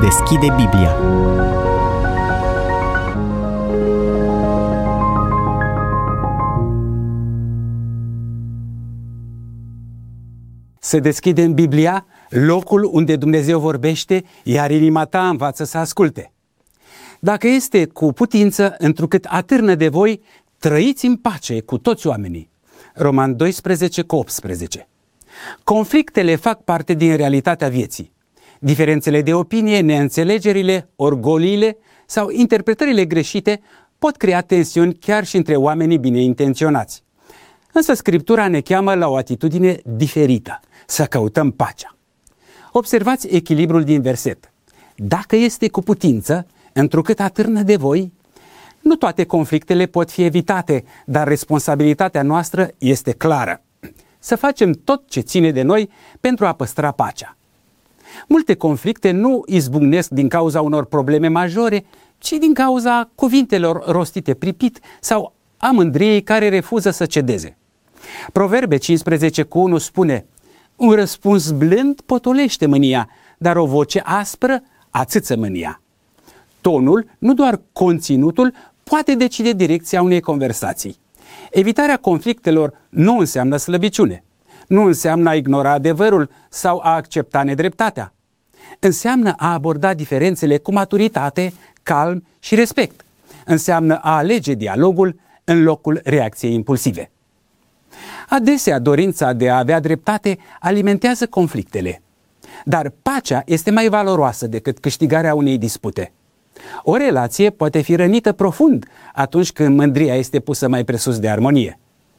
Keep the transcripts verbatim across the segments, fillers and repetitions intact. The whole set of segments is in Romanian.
deschide Biblia. Să deschidem Biblia, locul unde Dumnezeu vorbește, iar inima ta învață să asculte. Dacă este cu putință, întrucât atârnă de voi, trăiți în pace cu toți oamenii. Roman doisprezece cu optsprezece. Conflictele fac parte din realitatea vieții. Diferențele de opinie, neînțelegerile, orgoliile sau interpretările greșite pot crea tensiuni chiar și între oamenii bine intenționați. Însă Scriptura ne cheamă la o atitudine diferită, să căutăm pacea. Observați echilibrul din verset. Dacă este cu putință, întrucât atârnă de voi, nu toate conflictele pot fi evitate, dar responsabilitatea noastră este clară. Să facem tot ce ține de noi pentru a păstra pacea. Multe conflicte nu izbucnesc din cauza unor probleme majore, ci din cauza cuvintelor rostite pripit sau a mândriei care refuză să cedeze. Proverbe cincisprezece cu unu spune: un răspuns blând potolește mânia, dar o voce aspră ațâță mânia. Tonul, nu doar conținutul, poate decide direcția unei conversații. Evitarea conflictelor nu înseamnă slăbiciune, nu înseamnă a ignora adevărul sau a accepta nedreptatea. Înseamnă a aborda diferențele cu maturitate, calm și respect. Înseamnă a alege dialogul în locul reacției impulsive. Adesea, dorința de a avea dreptate alimentează conflictele. Dar pacea este mai valoroasă decât câștigarea unei dispute. O relație poate fi rănită profund atunci când mândria este pusă mai presus de armonie.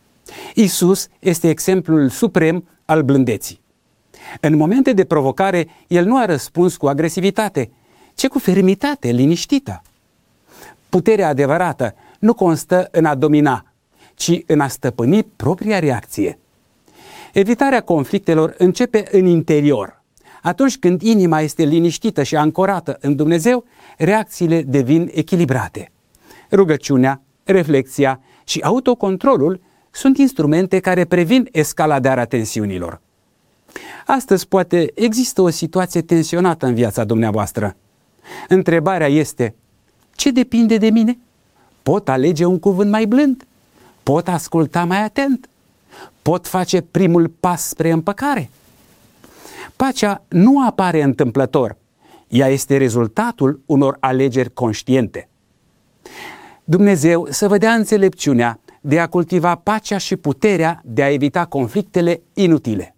Iisus este exemplul suprem al blândeții. În momente de provocare, El nu a răspuns cu agresivitate, ci cu fermitate liniștită. Puterea adevărată nu constă în a domina, ci în a stăpâni propria reacție. Evitarea conflictelor începe în interior. Atunci când inima este liniștită și ancorată în Dumnezeu, reacțiile devin echilibrate. Rugăciunea, reflexia și autocontrolul sunt instrumente care previn escaladarea tensiunilor. Astăzi poate există o situație tensionată în viața dumneavoastră. Întrebarea este: ce depinde de mine? Pot alege un cuvânt mai blând? Pot asculta mai atent? Pot face primul pas spre împăcare? Pacea nu apare întâmplător. Ea este rezultatul unor alegeri conștiente. Dumnezeu să vă dea înțelepciunea de a cultiva pacea și puterea de a evita conflictele inutile.